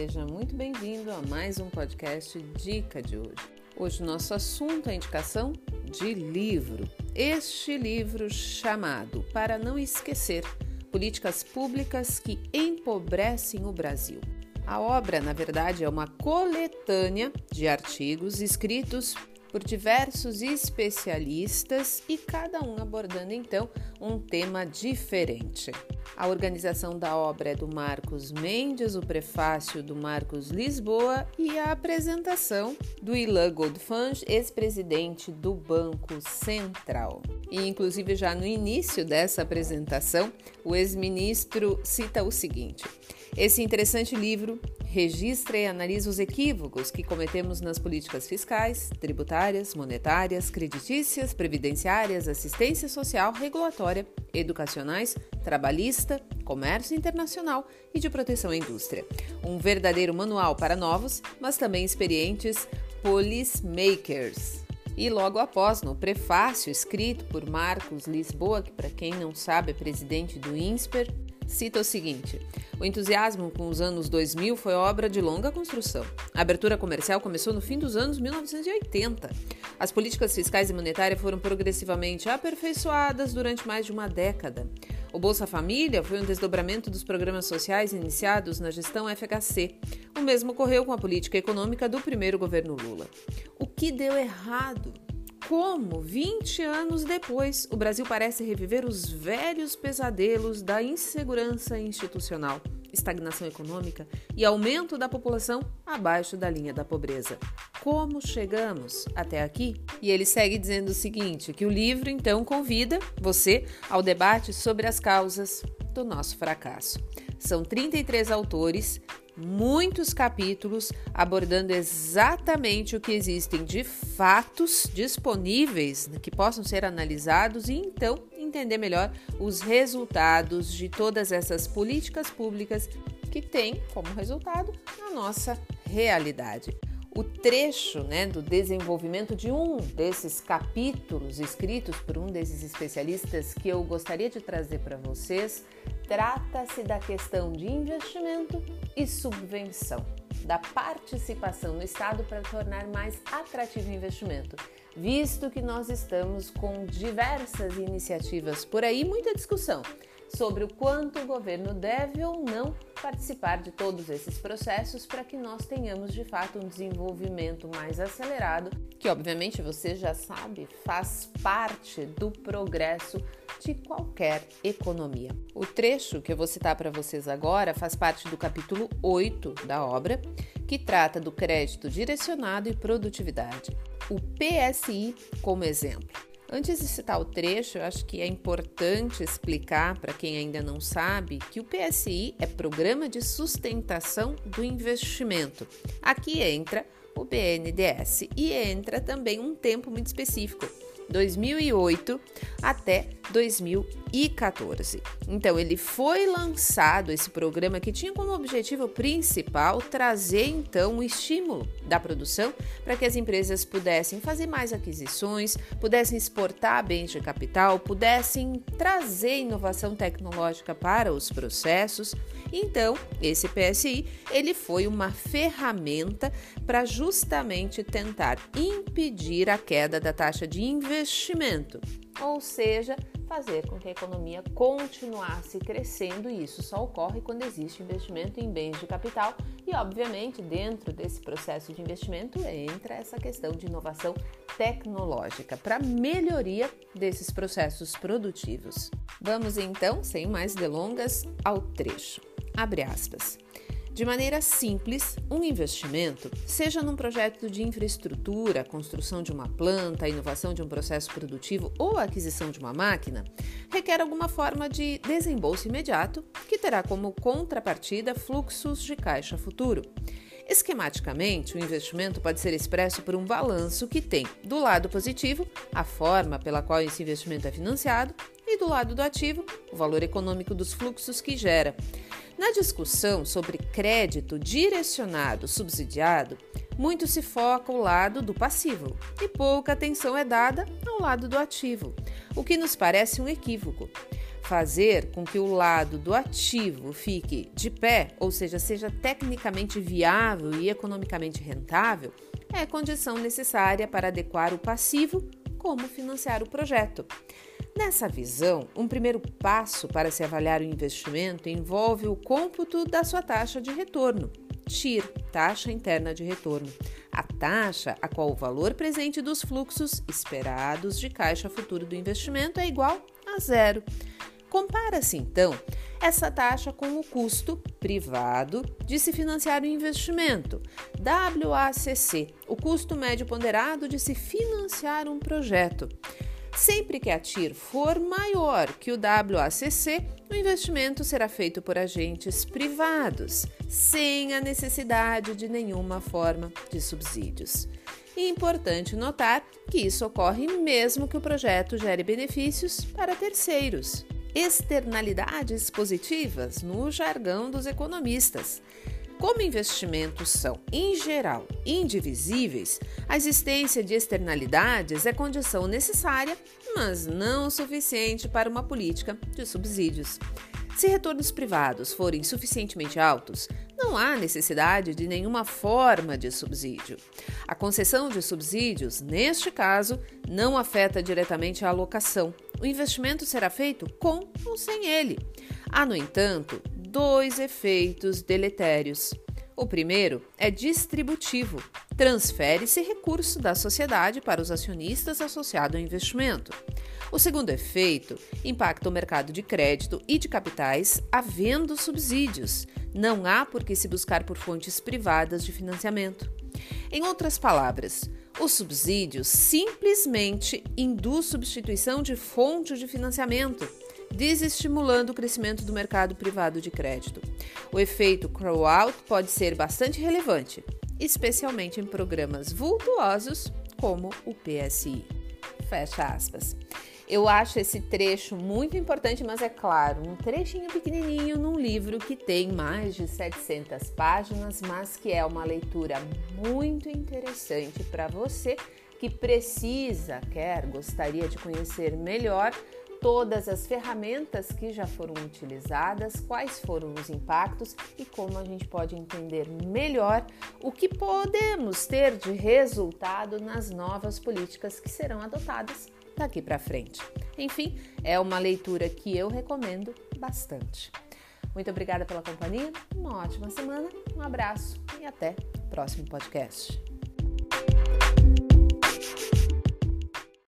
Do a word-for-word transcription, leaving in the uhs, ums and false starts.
seja muito bem-vindo a mais um podcast Dica de hoje. Hoje o nosso assunto é a indicação de livro. Este livro chamado Para Não Esquecer, Políticas Públicas que Empobrecem o Brasil. A obra, na verdade, é uma coletânea de artigos escritos por diversos especialistas e cada um abordando, então, um tema diferente. A organização da obra é do Marcos Mendes, o prefácio do Marcos Lisboa e a apresentação do Ilan Goldfang, ex-presidente do Banco Central. E, inclusive, já no início dessa apresentação, o ex-ministro cita o seguinte: esse interessante livro registra e analisa os equívocos que cometemos nas políticas fiscais, tributárias, monetárias, creditícias, previdenciárias, assistência social, regulatória, educacionais, trabalhista, comércio internacional e de proteção à indústria. Um verdadeiro manual para novos, mas também experientes policymakers. E logo após, no prefácio escrito por Marcos Lisboa, que para quem não sabe é presidente do INSPER, cita o seguinte: o entusiasmo com os anos dois mil foi obra de longa construção. A abertura comercial começou no fim dos anos mil novecentos e oitenta. As políticas fiscais e monetárias foram progressivamente aperfeiçoadas durante mais de uma década. O Bolsa Família foi um desdobramento dos programas sociais iniciados na gestão F H C. O mesmo ocorreu com a política econômica do primeiro governo Lula. O que deu errado? Como, vinte anos depois, o Brasil parece reviver os velhos pesadelos da insegurança institucional, estagnação econômica e aumento da população abaixo da linha da pobreza. Como chegamos até aqui? E ele segue dizendo o seguinte, que o livro, então, convida você ao debate sobre as causas do nosso fracasso. São trinta e três autores, muitos capítulos abordando exatamente o que existem de fatos disponíveis que possam ser analisados e então entender melhor os resultados de todas essas políticas públicas que têm como resultado a nossa realidade. O trecho, né, do desenvolvimento de um desses capítulos escritos por um desses especialistas que eu gostaria de trazer para vocês trata-se da questão de investimento e subvenção, da participação no Estado para tornar mais atrativo o investimento, visto que nós estamos com diversas iniciativas por aí, muita discussão sobre o quanto o governo deve ou não participar de todos esses processos para que nós tenhamos de fato um desenvolvimento mais acelerado, que obviamente você já sabe, faz parte do progresso de qualquer economia. O trecho que eu vou citar para vocês agora faz parte do capítulo oito da obra, que trata do crédito direcionado e produtividade. O P S I como exemplo. Antes de citar o trecho, eu acho que é importante explicar para quem ainda não sabe que o P S I é Programa de Sustentação do Investimento. Aqui entra o B N D E S e entra também um tempo muito específico, dois mil e oito até dois mil e quatorze. Então, ele foi lançado, esse programa que tinha como objetivo principal trazer, então, o estímulo da produção para que as empresas pudessem fazer mais aquisições, pudessem exportar bens de capital, pudessem trazer inovação tecnológica para os processos. Então, esse P S I, ele foi uma ferramenta para justamente tentar impedir a queda da taxa de investimento, ou seja, fazer com que a economia continuasse crescendo, e isso só ocorre quando existe investimento em bens de capital e, obviamente, dentro desse processo de investimento entra essa questão de inovação tecnológica para melhoria desses processos produtivos. Vamos então, sem mais delongas, ao trecho. Abre aspas. De maneira simples, um investimento, seja num projeto de infraestrutura, construção de uma planta, inovação de um processo produtivo ou aquisição de uma máquina, requer alguma forma de desembolso imediato que terá como contrapartida fluxos de caixa futuro. Esquematicamente, o investimento pode ser expresso por um balanço que tem, do lado positivo, a forma pela qual esse investimento é financiado e do lado do ativo, o valor econômico dos fluxos que gera. Na discussão sobre crédito direcionado subsidiado, muito se foca o lado do passivo e pouca atenção é dada ao lado do ativo, o que nos parece um equívoco. Fazer com que o lado do ativo fique de pé, ou seja, seja tecnicamente viável e economicamente rentável, é condição necessária para adequar o passivo como financiar o projeto. Nessa visão, um primeiro passo para se avaliar o investimento envolve o cômputo da sua taxa de retorno, T I R, taxa interna de retorno, a taxa a qual o valor presente dos fluxos esperados de caixa futuro do investimento é igual a zero. Compara-se, então, essa taxa com o custo privado de se financiar o investimento, W A C C, o custo médio ponderado de se financiar um projeto. Sempre que a T I R for maior que o W A C C, o investimento será feito por agentes privados, sem a necessidade de nenhuma forma de subsídios. E é importante notar que isso ocorre mesmo que o projeto gere benefícios para terceiros. Externalidades positivas no jargão dos economistas. Como investimentos são, em geral, indivisíveis, a existência de externalidades é condição necessária, mas não suficiente para uma política de subsídios. Se retornos privados forem suficientemente altos, não há necessidade de nenhuma forma de subsídio. A concessão de subsídios, neste caso, não afeta diretamente a alocação. O investimento será feito com ou sem ele. Há, no entanto, dois efeitos deletérios. O primeiro é distributivo. Transfere-se recurso da sociedade para os acionistas associado ao investimento. O segundo efeito impacta o mercado de crédito e de capitais, havendo subsídios. Não há por que se buscar por fontes privadas de financiamento. Em outras palavras, o subsídio simplesmente induz substituição de fontes de financiamento, desestimulando o crescimento do mercado privado de crédito. O efeito crowd pode ser bastante relevante, especialmente em programas vultuosos como o P S I. Fecha aspas. Eu acho esse trecho muito importante, mas é claro, um trechinho pequenininho num livro que tem mais de setecentas páginas, mas que é uma leitura muito interessante para você que precisa, quer, gostaria de conhecer melhor todas as ferramentas que já foram utilizadas, quais foram os impactos e como a gente pode entender melhor o que podemos ter de resultado nas novas políticas que serão adotadas daqui para frente. Enfim, é uma leitura que eu recomendo bastante. Muito obrigada pela companhia, uma ótima semana, um abraço e até o próximo podcast.